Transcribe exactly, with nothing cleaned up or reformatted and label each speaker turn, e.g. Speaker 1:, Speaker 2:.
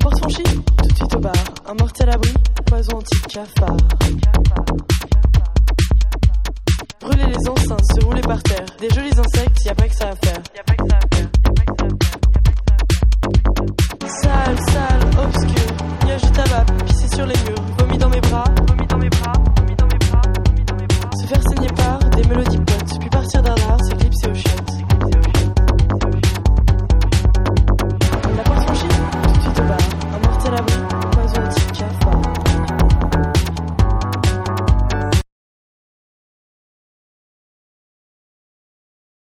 Speaker 1: porte franchie, tout de suite au bar. Un mortel abri, poison anti-cafard. Brûler les enceintes, se rouler par terre. Des jolis insectes, y'a pas que ça à faire. Sale, sale, obscur. Y'a du tabac, pisser sur les murs.